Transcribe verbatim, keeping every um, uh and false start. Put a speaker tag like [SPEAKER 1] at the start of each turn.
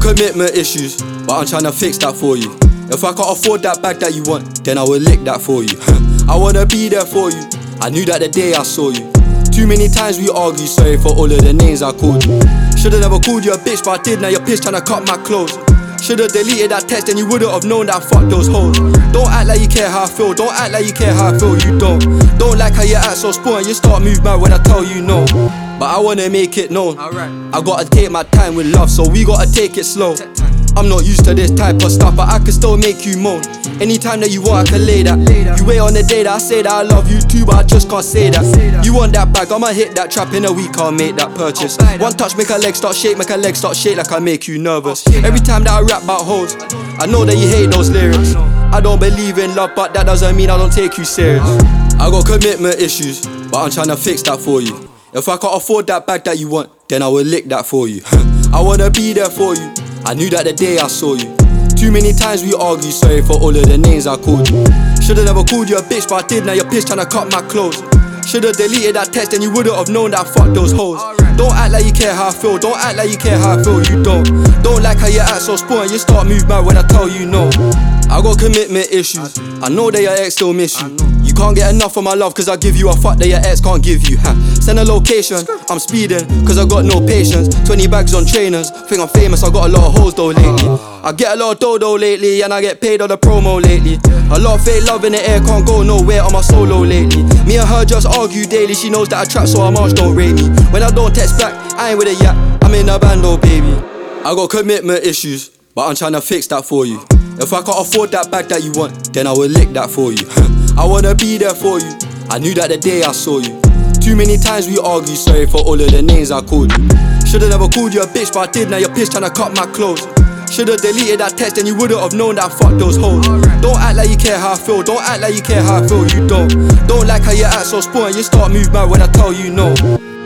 [SPEAKER 1] commitment issues, but I'm tryna fix that for you. If I can't afford that bag that you want, then I will lick that for you. I wanna be there for you, I knew that the day I saw you. Too many times we argue, sorry for all of the names I called you. Should've never called you a bitch, but I did, now you're pissed tryna cut my clothes. Should've deleted that text and you wouldn't have known that I fucked those hoes. Don't act like you care how I feel, don't act like you care how I feel, you don't. Don't like how you act so spoiled, you start move mad when I tell you no. But I wanna make it known, I gotta take my time with love, so we gotta take it slow. I'm not used to this type of stuff, but I can still make you moan. Anytime that you want, I can lay that. You wait on the day that I say that I love you too, but I just can't say that. You want that bag, I'ma hit that trap in a week, I'll make that purchase. One touch, make her leg start shake, make her leg start shake like I make you nervous. Every time that I rap about hoes, I know that you hate those lyrics. I don't believe in love, but that doesn't mean I don't take you serious. I got commitment issues, but I'm tryna fix that for you. If I can't afford that bag that you want, then I will lick that for you. I wanna be there for you, I knew that the day I saw you. Too many times we argue, sorry for all of the names I called you. Should've never called you a bitch, but I did, now you're pissed tryna cut my clothes. Should've deleted that text and you wouldn't have known that I fucked those hoes. Don't act like you care how I feel, don't act like you care how I feel, you don't. Don't like how you act so spoiled, you start move mad when I tell you no. I got commitment issues, I know that your ex still miss you. You can't get enough of my love cause I give you a fuck that your ex can't give you. Ha. Send a location, I'm speeding cause I got no patience. Twenty bags on trainers, think I'm famous, I got a lot of hoes though lately. I get a lot of dodo lately and I get paid on the promo lately. A lot of fake love in the air, can't go nowhere on my solo lately. Me and her just argue daily, she knows that I trap so her march don't rate me. When I don't text back, I ain't with a yap, I'm in a band oh baby. I got commitment issues, but I'm tryna fix that for you. If I can't afford that bag that you want, then I will lick that for you. I wanna be there for you, I knew that the day I saw you. Too many times we argue, sorry for all of the names I called you. Should've never called you a bitch, but I did, now you're pissed tryna cut my clothes. Should've deleted that text and you wouldn't have known that I fucked those hoes. Don't act like you care how I feel, don't act like you care how I feel, you don't. Don't like how you act so spoiled, you start move mad when I tell you no.